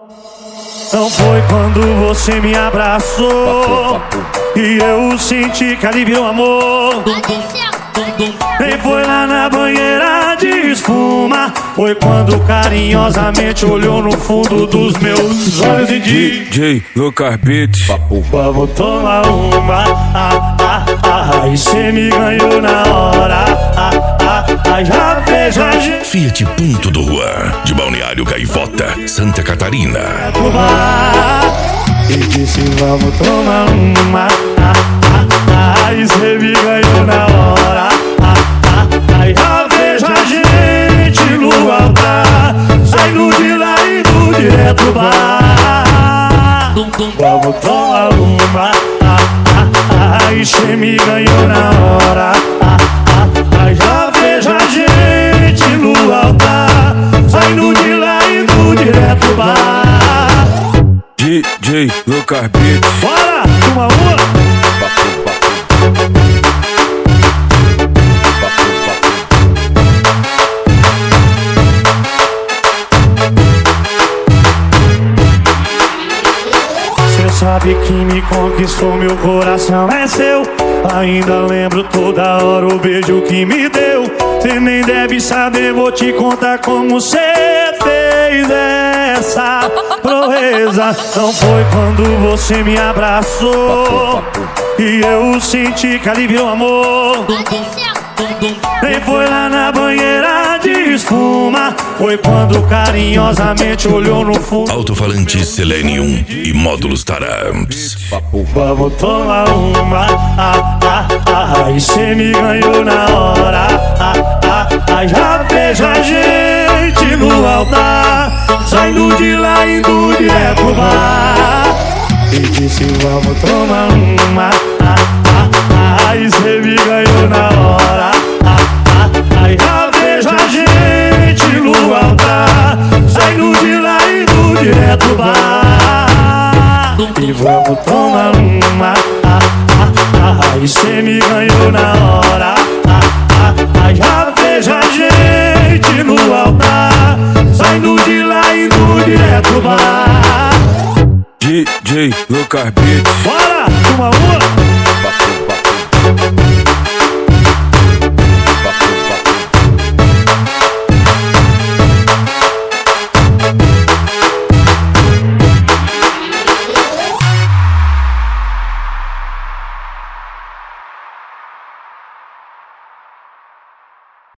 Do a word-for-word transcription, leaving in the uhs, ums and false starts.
Não foi quando você me abraçou e eu senti que alivio o amor. Nem foi lá na banheira de espuma, foi quando carinhosamente olhou no fundo dos meus olhos e disse: D J Lucas Beats, vamos tomar uma, ah, ah, ah, e cê me ganhou na hora, ah, ah, ah, já veja a gente. Fiat Ponto do Juan, de Balneário Gaivota, Santa Catarina. E disse: vamos tomar uma, ah, ah, ah, e cê me ganhou na hora, ah, ah, ah, já veja a gente no altar, saindo de lá e indo direto pro bar. Vamos tomar uma, ah, ah, ah, e cê me ganhou na hora, ah, ah, ah, já veja a gente no altar, saindo de lá e indo direto pro bar. D J Lucas Beats. Bora, uma uma. Cê sabe que me conquistou, meu coração é seu. Ainda lembro toda hora o beijo que me deu. Cê nem deve saber, vou te contar como cê fez essa proeza. Não foi quando você me abraçou e eu senti que alivio o amor. Nem foi lá na banheira de espuma, foi quando carinhosamente olhou no fundo. Alto-falante Selenium e módulos Taramps. Vamos tomar uma, ah, ah, ah, e cê me ganhou na hora, ah, ah, ah, já veja a gente no altar, saindo de lá e indo direto pro bar. E disse: vamos tomar uma, ah, ah, ah, e cê me ganhou na hora, ah, ah, ah, já veja a gente no altar, saindo de lá e indo direto pro bar. E vamos tomar uma, ah, ah, ah, e cê me ganhou na hora, ah, ah, ah, já veja a gente no altar, saindo de lá e indo direto pro bar. D J Lucas Beats. Bora, uma uma.